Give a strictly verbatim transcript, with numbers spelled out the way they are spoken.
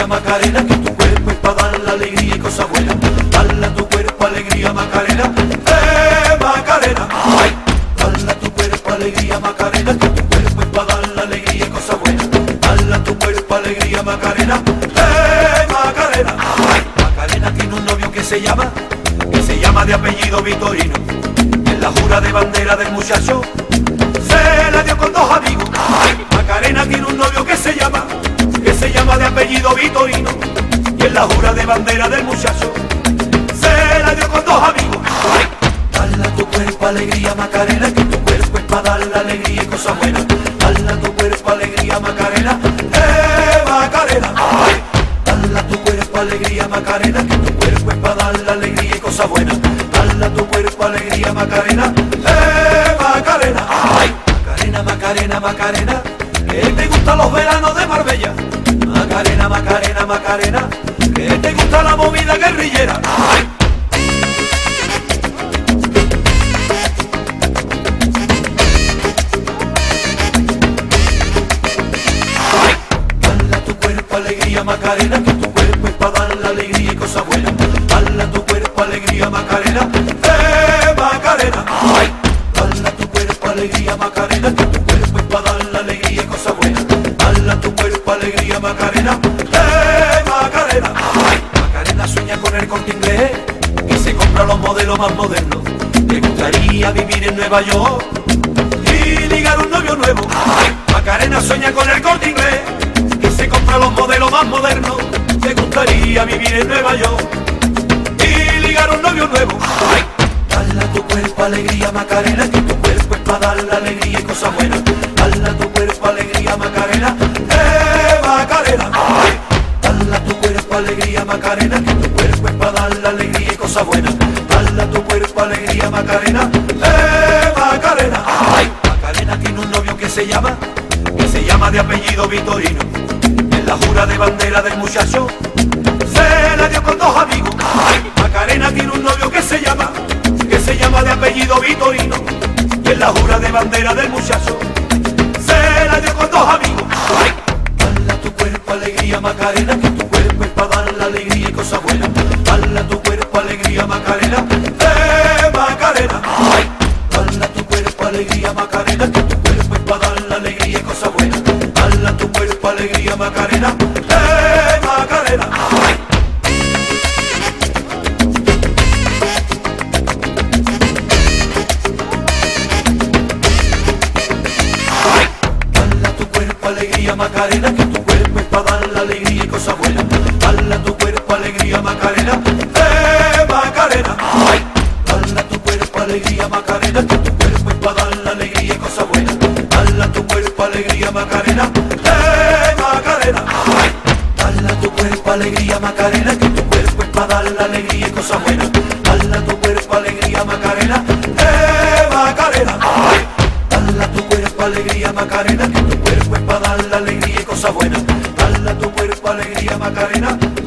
Macarena, que tu cuerpo es para dar la alegría y cosas buenas. Dale a tu cuerpo alegría, Macarena, eh, Macarena. Ay, dale a tu cuerpo alegría, Macarena, que tu cuerpo es para dar la alegría y cosas buenas. Dale a tu cuerpo alegría, Macarena, eh, Macarena. Ay, Macarena tiene un novio que se llama, que se llama de apellido Vitorino. En la jura de bandera del muchacho se la dio con dos amigos. Ay, Macarena tiene un novio que se llama, que se llama de apellido Vitorino. Y en la jura de bandera del muchacho se la dio con dos amigos. Ay, dale a tu cuerpo alegría, Macarena, que tu cuerpo es para dar la alegría y cosas buenas. Dale a tu cuerpo alegría, Macarena, eh, Macarena. Ay, dale a tu cuerpo alegría, Macarena, que tu cuerpo es para dar la alegría y cosas buenas. Dale a tu cuerpo alegría, Macarena, eh, Macarena. Ay, Macarena, Macarena, Macarena, que te gustan los veranos de Marbella. Macarena, Macarena, Macarena, que te gusta la movida guerrillera. Ay, dale a tu cuerpo alegría, Macarena, que tu cuerpo es para dar la alegría y cosas buenas. Dale a tu cuerpo alegría, Macarena, eh, Macarena. Ay, dale a tu cuerpo alegría, Macarena, que tu cuerpo es para dar la alegría y cosas buenas. Dale a tu cuerpo alegría, Macarena, eh, Macarena. Ay, Macarena sueña con el Corte Inglés y se compra los modelos más modernos. Le gustaría vivir en Nueva York y ligar un novio nuevo. Ay, Macarena sueña con el Corte Inglés y se compra los modelos más modernos. Le gustaría vivir en Nueva York y ligar un novio nuevo. Ay, dale a tu cuerpo alegría, Macarena, que tu cuerpo es para dar la alegría y cosas buenas. Dale a tu cuerpo alegría, Macarena, eh, Macarena. Ay, dale a tu cuerpo alegría, Macarena, que tu cuerpo es para dar la alegría y cosas buenas. Dale a tu cuerpo alegría, Macarena, eh, Macarena. Ay, Macarena tiene un novio que se llama, que se llama de apellido Vitorino. En la jura de bandera del muchacho se la dio con dos amigos. Ay, Macarena tiene un novio que se llama, que se llama de apellido Vitorino. Y en la jura de bandera del muchacho se la dio con dos amigos. Ay, dale a tu cuerpo alegría, Macarena, que tu cuerpo es para dar la alegría y cosas buenas. Dale a tu cuerpo alegría, Macarena, eh, Macarena. Ay, dale a tu cuerpo alegría, Macarena, que tu cuerpo es para dar la alegría y cosas buenas. Dale a tu cuerpo alegría, Macarena, eh, Macarena. Ay, alegría, Macarena, que tu cuerpo es para dar la alegría y cosas buenas. Dale a tu cuerpo alegría, Macarena, eh, Macarena. Ay, dale a tu cuerpo alegría, Macarena, que tu cuerpo es para dar la alegría y cosas buenas. Dale a tu cuerpo alegría, Macarena, eh, Macarena. Ay, dale a tu cuerpo alegría, Macarena, que tu cuerpo es para dar la alegría y cosas buenas. Dale a tu cuerpo alegría, Macarena, eh, Macarena. Ay, dale a tu cuerpo alegría, Macarena, que tu cuerpo es para dar la alegría y cosas buenas. Dale a tu cuerpo alegría, Macarena.